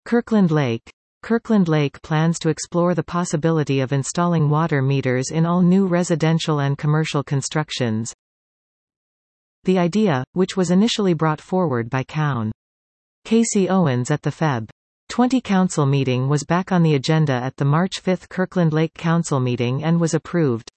Kirkland Lake. Kirkland Lake plans to explore the possibility of installing water meters in all new residential and commercial constructions. The idea, which was initially brought forward by Cown. Casey Owens at the Feb. 20 Council meeting, was back on the agenda at the March 5 Kirkland Lake Council meeting and was approved.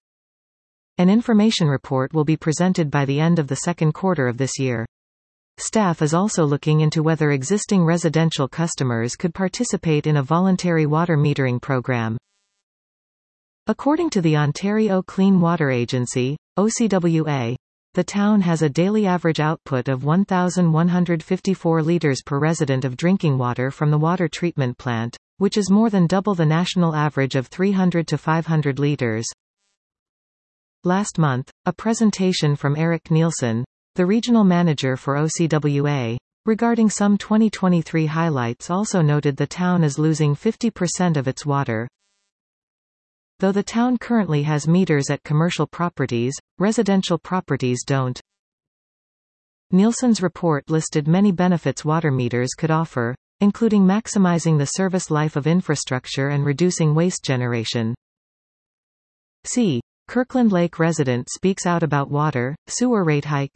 An information report will be presented by the end of the second quarter of this year. Staff is also looking into whether existing residential customers could participate in a voluntary water metering program. According to the Ontario Clean Water Agency, OCWA, the town has a daily average output of 1,154 litres per resident of drinking water from the water treatment plant, which is more than double the national average of 300 to 500 litres. Last month, a presentation from Eric Nielsen, the regional manager for OCWA, regarding some 2023 highlights also noted the town is losing 50% of its water. Though the town currently has meters at commercial properties, residential properties don't. Nielsen's report listed many benefits water meters could offer, including maximizing the service life of infrastructure and reducing waste generation. C. Kirkland Lake resident speaks out about water, sewer rate hike.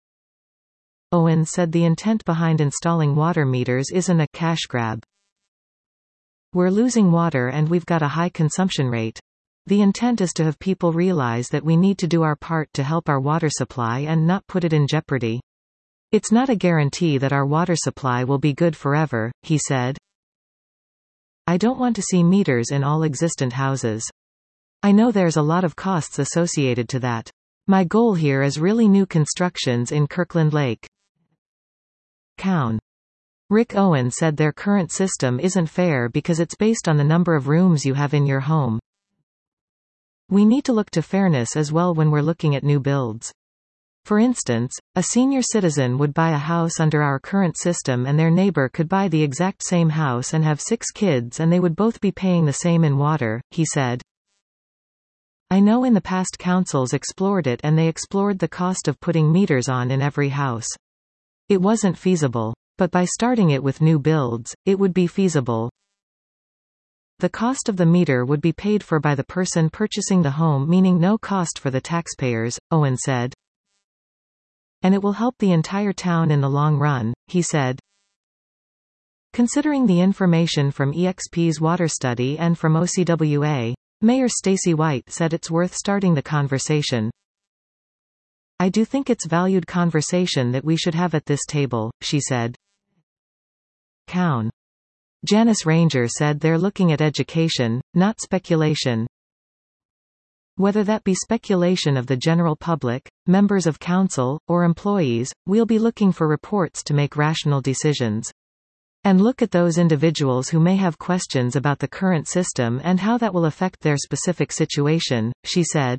Owens said the intent behind installing water meters isn't a cash grab. We're losing water and we've got a high consumption rate. The intent is to have people realize that we need to do our part to help our water supply and not put it in jeopardy. It's not a guarantee that our water supply will be good forever, he said. I don't want to see meters in all existent houses. I know there's a lot of costs associated to that. My goal here is really new constructions in Kirkland Lake. Cown. Rick Owen said their current system isn't fair because it's based on the number of rooms you have in your home. We need to look to fairness as well when we're looking at new builds. For instance, a senior citizen would buy a house under our current system and their neighbor could buy the exact same house and have 6 kids and they would both be paying the same in water, he said. I know in the past councils explored it and they explored the cost of putting meters on in every house. It wasn't feasible. But by starting it with new builds, it would be feasible. The cost of the meter would be paid for by the person purchasing the home, meaning no cost for the taxpayers, Owen said. And it will help the entire town in the long run, he said. Considering the information from EXP's water study and from OCWA, Mayor Stacey White said it's worth starting the conversation. I do think it's valued conversation that we should have at this table, she said. Cown. Janice Ranger said they're looking at education, not speculation. Whether that be speculation of the general public, members of council, or employees, we'll be looking for reports to make rational decisions. And look at those individuals who may have questions about the current system and how that will affect their specific situation, she said.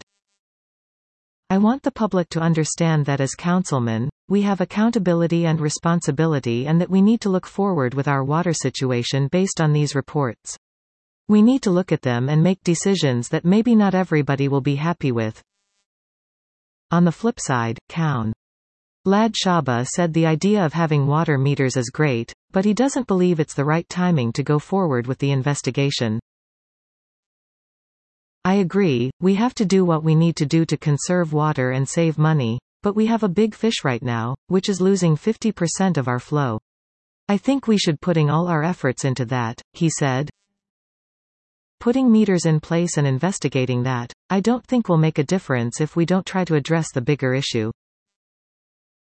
I want the public to understand that as councilmen, we have accountability and responsibility and that we need to look forward with our water situation based on these reports. We need to look at them and make decisions that maybe not everybody will be happy with. On the flip side, Cown. Lad Shaba said the idea of having water meters is great, but he doesn't believe it's the right timing to go forward with the investigation. I agree, we have to do what we need to do to conserve water and save money, but we have a big fish right now, which is losing 50% of our flow. I think we should putting all our efforts into that, he said. Putting meters in place and investigating that, I don't think will make a difference if we don't try to address the bigger issue.